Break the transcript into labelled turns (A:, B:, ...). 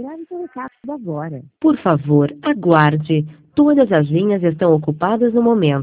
A: Grave seu recado agora.
B: Por favor, aguarde. Todas as linhas estão ocupadas no momento.